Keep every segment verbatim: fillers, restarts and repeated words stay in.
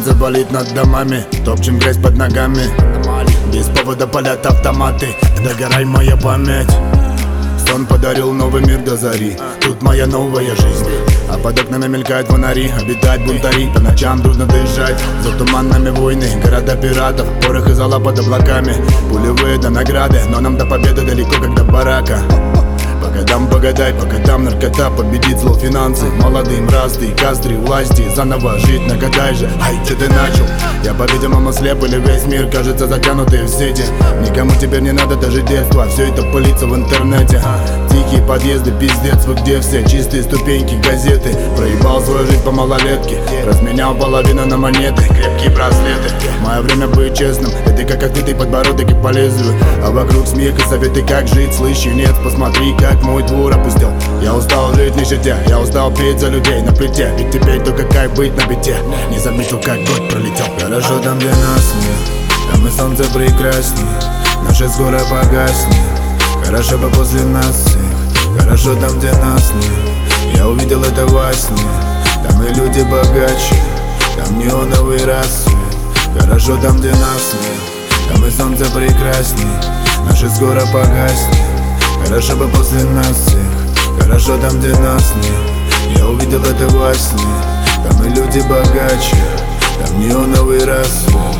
Сердце болит над домами, топчем грязь под ногами. Без повода палят автоматы, догорай моя память. Сон подарил новый мир до зари, тут моя новая жизнь. А под окнами мелькают фонари, обитают бунтари. По ночам трудно дышать, за туманами войны, города пиратов, порох и зола под облаками. Пулевые до награды, но нам до победы далеко, как до барака. По годам погадай, по годам наркота победит зло финансы. Молодым разды, кастры, власти, заново жить нагадай же. Ай, че ты начал? Я, по-видимому, слеп, или весь мир кажется затянутый в сети. Никому теперь не надо даже детства, все это пылится в интернете. Тихие подъезды, пиздец, вы где все? Чистые ступеньки, газеты. Проебал свою жизнь по малолетке, разменял половину на монеты, крепкие браслеты. Мое время быть честным, это как открытый подбородок и по лезвию. А вокруг смех и советы, как жить, слышь, нет, посмотри, как мой двор опустел. Я устал жить не щадя, я устал петь за людей на плите. Ведь теперь только кайф быть на бите. Не заметил, как год пролетел. Хорошо там, где нас нет, там и солнце прекраснее, наши скоро погаснет. Хорошо бы после нас всех, хорошо там, где нас нет. Я увидел это во сне, там и люди богаче, там неоновый рассвет. Хорошо там, где нас нет, там и солнце прекраснее, наши скоро погаснет. Хорошо бы после нас всех, хорошо там, где нас нет. Я увидел это во сне, там и люди богаче, там неоновый рассвет.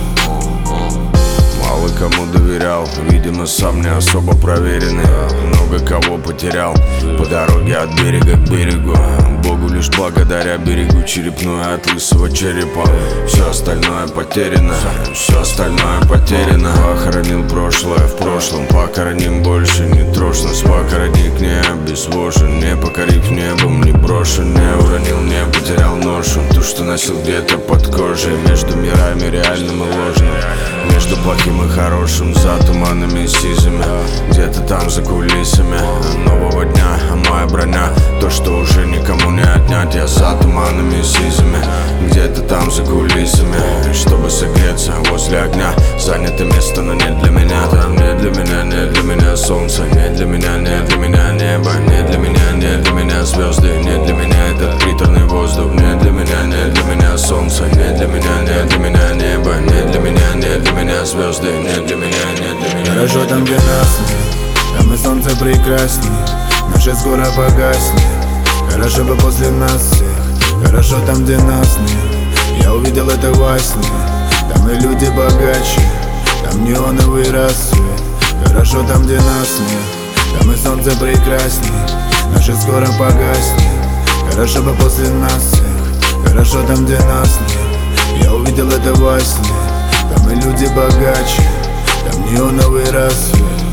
Мало кому доверял, видимо, сам не особо проверенный. Много кого потерял по дороге от берега к берегу. Богу лишь благодаря берегу черепную от лысого черепа. Все остальное потеряно, все остальное потеряно. Похоронил прошлое в прошлом, похороним больше не трожь нас. Похоронник не обезвожен, не покорив небом, не брошен, не уронил, не потерял ношу. Ту, что носил где-то под кожей, между мирами реальным и ложным, между плохим и хорошим, за туманами и сизами. Где-то там за кулисами нового дня, моя броня, то, что уже никому не отнять. Я за туманами и сизами, где-то там за кулисами, чтобы согреться возле огня. Занято место, но не для меня. Там не для меня, не для меня солнце, не для меня, не для меня небо, не для меня, не для меня звезды, не для меня этот приторный воздух, не для меня, не для меня солнце, не для меня, не для меня небо, не для меня, не для меня звезды, не для меня, не для меня. Хорошо там, где нас нет, там и солнце прекраснее, наши скоро погаснет. Хорошо бы после нас всех, хорошо там, где нас нет. Я увидел это во сне, там и люди богаче, там неоновый рассвет. Хорошо там, где нас нет, там и солнце прекраснее, наши скоро погаснет. Хорошо бы после нас всех, хорошо там, где нас нет. Я увидел это во сне, там и люди богаче, там неоновый рассвет.